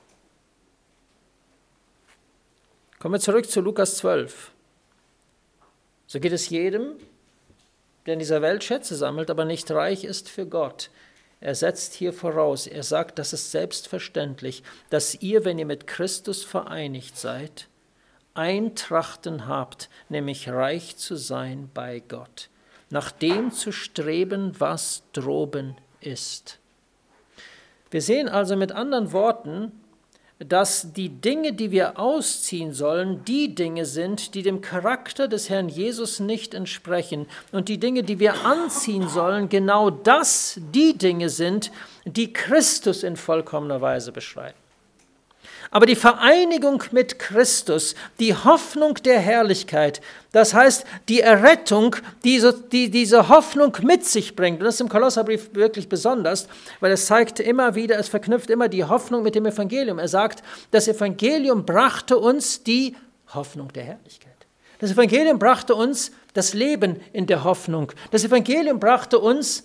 Kommen wir zurück zu Lukas zwölf. So geht es jedem, der in dieser Welt Schätze sammelt, aber nicht reich ist für Gott. Er setzt hier voraus, er sagt, das ist selbstverständlich, dass ihr, wenn ihr mit Christus vereinigt seid, ein Trachten habt, nämlich reich zu sein bei Gott, nach dem zu streben, was droben ist. Wir sehen also mit anderen Worten, dass die Dinge, die wir ausziehen sollen, die Dinge sind, die dem Charakter des Herrn Jesus nicht entsprechen. Und die Dinge, die wir anziehen sollen, genau das die Dinge sind, die Christus in vollkommener Weise beschreiben. Aber die Vereinigung mit Christus, die Hoffnung der Herrlichkeit, das heißt die Errettung, die, so, die diese Hoffnung mit sich bringt, und das ist im Kolosserbrief wirklich besonders, weil es zeigt immer wieder, es verknüpft immer die Hoffnung mit dem Evangelium. Er sagt, das Evangelium brachte uns die Hoffnung der Herrlichkeit. Das Evangelium brachte uns das Leben in der Hoffnung. Das Evangelium brachte uns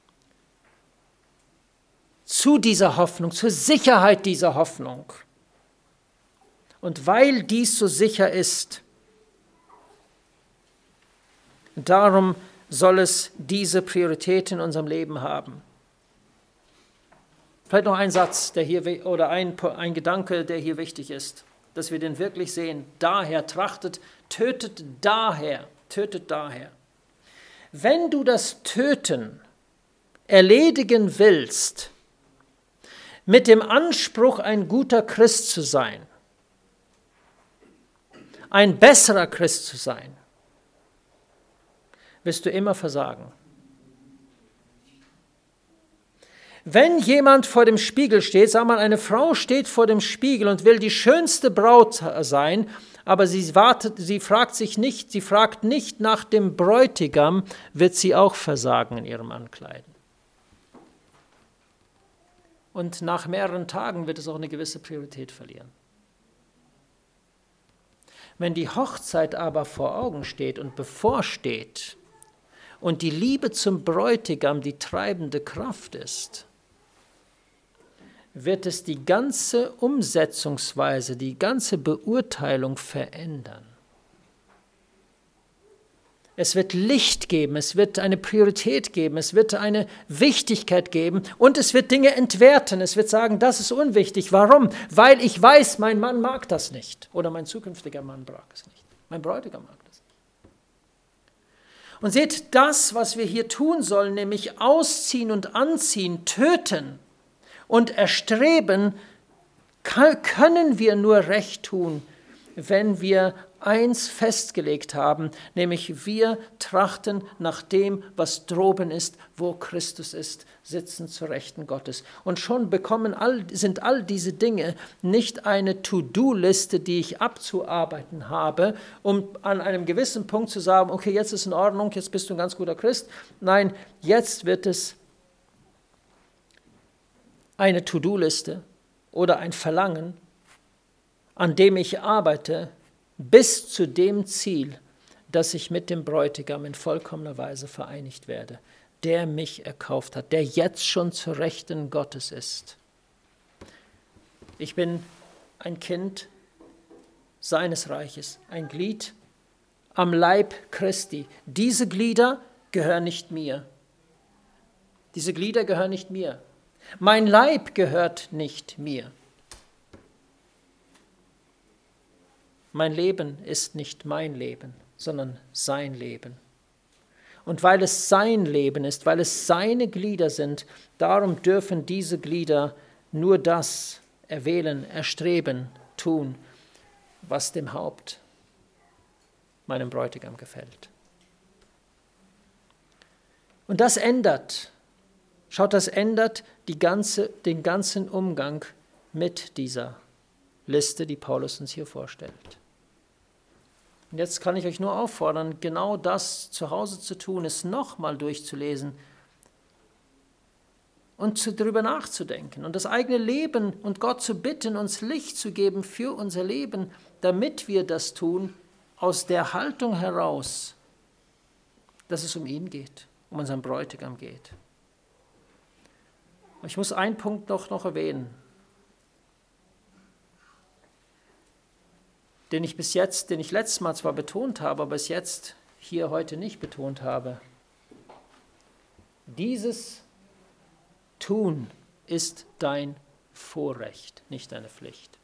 zu dieser Hoffnung, zur Sicherheit dieser Hoffnung. Und weil dies so sicher ist, darum soll es diese Priorität in unserem Leben haben. Vielleicht noch ein Satz, der hier oder ein, ein Gedanke, der hier wichtig ist, dass wir den wirklich sehen. Daher trachtet, tötet daher, tötet daher. Wenn du das Töten erledigen willst, mit dem Anspruch, ein guter Christ zu sein, ein besserer Christ zu sein, wirst du immer versagen. Wenn jemand vor dem Spiegel steht, sagen wir mal, eine Frau steht vor dem Spiegel und will die schönste Braut sein, aber sie wartet, sie fragt sich nicht, sie fragt nicht nach dem Bräutigam, wird sie auch versagen in ihrem Ankleiden. Und nach mehreren Tagen wird es auch eine gewisse Priorität verlieren. Wenn die Hochzeit aber vor Augen steht und bevorsteht und die Liebe zum Bräutigam die treibende Kraft ist, wird es die ganze Umsetzungsweise, die ganze Beurteilung verändern. Es wird Licht geben, es wird eine Priorität geben, es wird eine Wichtigkeit geben und es wird Dinge entwerten. Es wird sagen, das ist unwichtig. Warum? Weil ich weiß, mein Mann mag das nicht oder mein zukünftiger Mann mag es nicht. Mein Bräutigam mag das nicht. Und seht, das, was wir hier tun sollen, nämlich ausziehen und anziehen, töten und erstreben, können wir nur recht tun, wenn wir eins festgelegt haben, nämlich wir trachten nach dem, was droben ist, wo Christus ist, sitzen zur Rechten Gottes. Und schon bekommen all, sind all diese Dinge nicht eine To-Do-Liste, die ich abzuarbeiten habe, um an einem gewissen Punkt zu sagen, okay, jetzt ist in Ordnung, jetzt bist du ein ganz guter Christ. Nein, jetzt wird es eine To-Do-Liste oder ein Verlangen, an dem ich arbeite, bis zu dem Ziel, dass ich mit dem Bräutigam in vollkommener Weise vereinigt werde, der mich erkauft hat, der jetzt schon zur Rechten Gottes ist. Ich bin ein Kind seines Reiches, ein Glied am Leib Christi. Diese Glieder gehören nicht mir. Diese Glieder gehören nicht mir. Mein Leib gehört nicht mir. Mein Leben ist nicht mein Leben, sondern sein Leben. Und weil es sein Leben ist, weil es seine Glieder sind, darum dürfen diese Glieder nur das erwählen, erstreben, tun, was dem Haupt, meinem Bräutigam, gefällt. Und das ändert, schaut, das ändert die ganze, den ganzen Umgang mit dieser Liste, die Paulus uns hier vorstellt. Und jetzt kann ich euch nur auffordern, genau das zu Hause zu tun, es nochmal durchzulesen und zu, darüber nachzudenken und das eigene Leben und Gott zu bitten, uns Licht zu geben für unser Leben, damit wir das tun, aus der Haltung heraus, dass es um ihn geht, um unseren Bräutigam geht. Ich muss einen Punkt noch, noch erwähnen, den ich bis jetzt, den ich letztes Mal zwar betont habe, aber bis jetzt hier heute nicht betont habe. Dieses Tun ist dein Vorrecht, nicht deine Pflicht.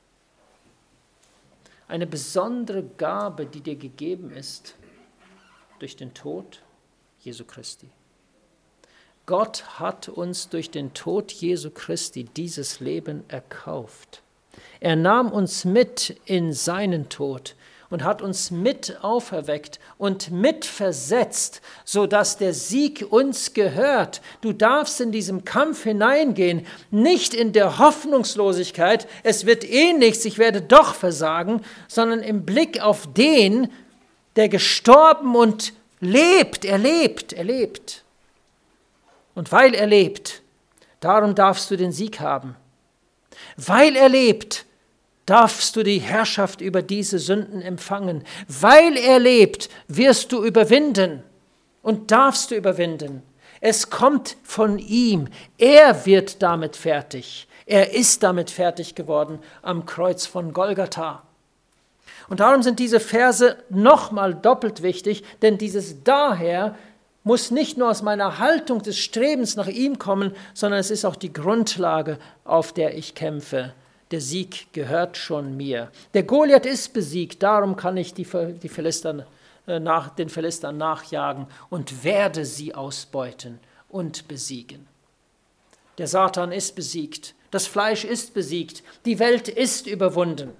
Eine besondere Gabe, die dir gegeben ist durch den Tod Jesu Christi. Gott hat uns durch den Tod Jesu Christi dieses Leben erkauft. Er nahm uns mit in seinen Tod und hat uns mit auferweckt und mit versetzt, sodass der Sieg uns gehört. Du darfst in diesem Kampf hineingehen, nicht in der Hoffnungslosigkeit, es wird eh nichts, ich werde doch versagen, sondern im Blick auf den, der gestorben und lebt, er lebt, er lebt. Und weil er lebt, darum darfst du den Sieg haben. Weil er lebt, darfst du die Herrschaft über diese Sünden empfangen. Weil er lebt, wirst du überwinden und darfst du überwinden. Es kommt von ihm. Er wird damit fertig. Er ist damit fertig geworden am Kreuz von Golgatha. Und darum sind diese Verse nochmal doppelt wichtig, denn dieses Daher muss nicht nur aus meiner Haltung des Strebens nach ihm kommen, sondern es ist auch die Grundlage, auf der ich kämpfe. Der Sieg gehört schon mir. Der Goliath ist besiegt, darum kann ich die, die Philister, äh, nach, den Philistern nachjagen und werde sie ausbeuten und besiegen. Der Satan ist besiegt, das Fleisch ist besiegt, die Welt ist überwunden.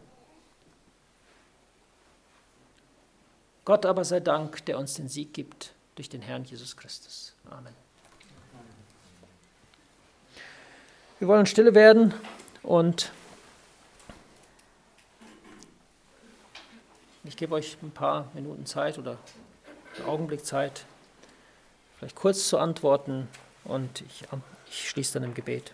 Gott aber sei Dank, der uns den Sieg gibt durch den Herrn Jesus Christus. Amen. Wir wollen stille werden und ich gebe euch ein paar Minuten Zeit oder einen Augenblick Zeit, vielleicht kurz zu antworten und ich, ich schließe dann im Gebet.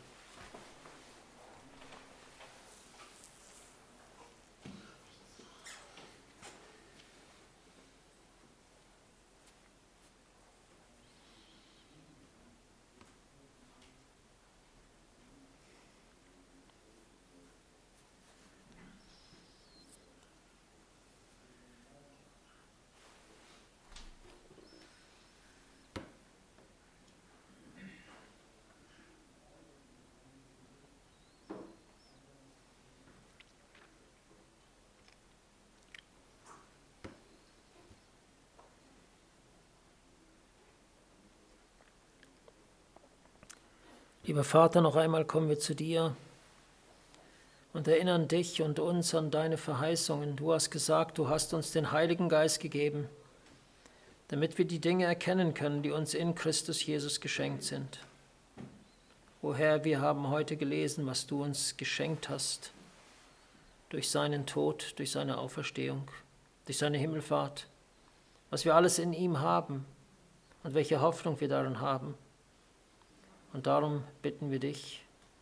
Lieber Vater, noch einmal kommen wir zu dir und erinnern dich und uns an deine Verheißungen. Du hast gesagt, du hast uns den Heiligen Geist gegeben, damit wir die Dinge erkennen können, die uns in Christus Jesus geschenkt sind. O Herr, wir haben heute gelesen, was du uns geschenkt hast durch seinen Tod, durch seine Auferstehung, durch seine Himmelfahrt, was wir alles in ihm haben und welche Hoffnung wir darin haben. Und darum bitten wir dich,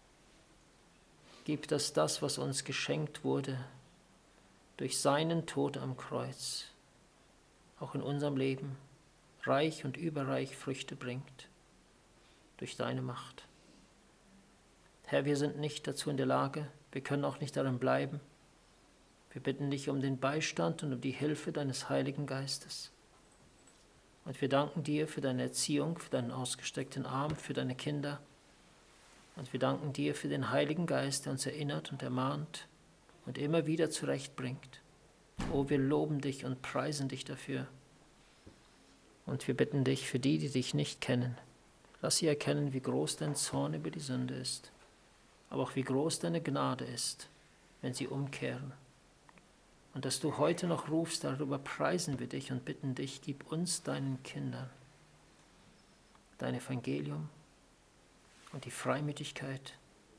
gib, dass das, was uns geschenkt wurde, durch seinen Tod am Kreuz, auch in unserem Leben reich und überreich Früchte bringt, durch deine Macht. Herr, wir sind nicht dazu in der Lage, wir können auch nicht darin bleiben. Wir bitten dich um den Beistand und um die Hilfe deines Heiligen Geistes. Und wir danken dir für deine Erziehung, für deinen ausgestreckten Arm, für deine Kinder. Und wir danken dir für den Heiligen Geist, der uns erinnert und ermahnt und immer wieder zurechtbringt. Oh, wir loben dich und preisen dich dafür. Und wir bitten dich für die, die dich nicht kennen. Lass sie erkennen, wie groß dein Zorn über die Sünde ist, aber auch wie groß deine Gnade ist, wenn sie umkehren. Und dass du heute noch rufst, darüber preisen wir dich und bitten dich, gib uns, deinen Kindern, dein Evangelium und die Freimütigkeit,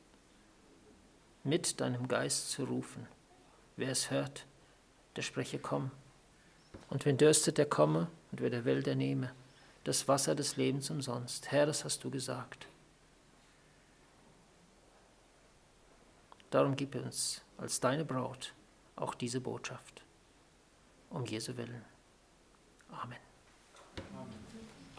mit deinem Geist zu rufen. Wer es hört, der spreche, komm. Und wen dürstet, der komme, und wer der will, der nehme das Wasser des Lebens umsonst. Herr, das hast du gesagt. Darum gib uns als deine Braut auch diese Botschaft. Um Jesu Willen. Amen.